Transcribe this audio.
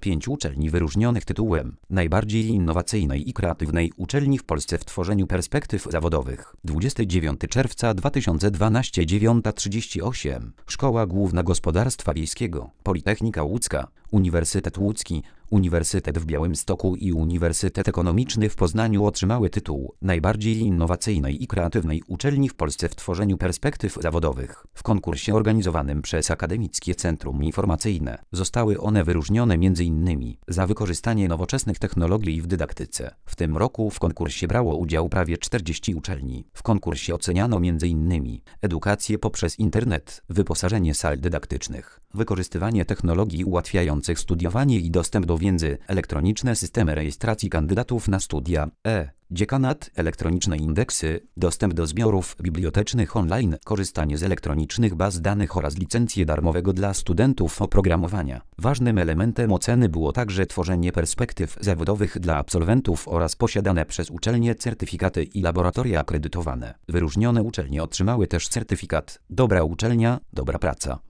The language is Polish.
5 uczelni wyróżnionych tytułem najbardziej innowacyjnej i kreatywnej uczelni w Polsce w tworzeniu perspektyw zawodowych. 29 czerwca 2012, 9:38. Szkoła Główna Gospodarstwa Wiejskiego, Politechnika Łódzka, Uniwersytet Łódzki, Uniwersytet w Białymstoku i Uniwersytet Ekonomiczny w Poznaniu otrzymały tytuł najbardziej innowacyjnej i kreatywnej uczelni w Polsce w tworzeniu perspektyw zawodowych. W konkursie organizowanym przez Akademickie Centrum Informacyjne zostały one wyróżnione m.in. za wykorzystanie nowoczesnych technologii w dydaktyce. W tym roku w konkursie brało udział prawie 40 uczelni. W konkursie oceniano m.in. edukację poprzez internet, wyposażenie sal dydaktycznych, wykorzystywanie technologii ułatwiających studiowanie i dostęp do wiedzy, elektroniczne systemy rejestracji kandydatów na studia, dziekanat, elektroniczne indeksy, dostęp do zbiorów bibliotecznych online, korzystanie z elektronicznych baz danych oraz licencje darmowego dla studentów oprogramowania. Ważnym elementem oceny było także tworzenie perspektyw zawodowych dla absolwentów oraz posiadane przez uczelnie certyfikaty i laboratoria akredytowane. Wyróżnione uczelnie otrzymały też certyfikat Dobra uczelnia, dobra praca.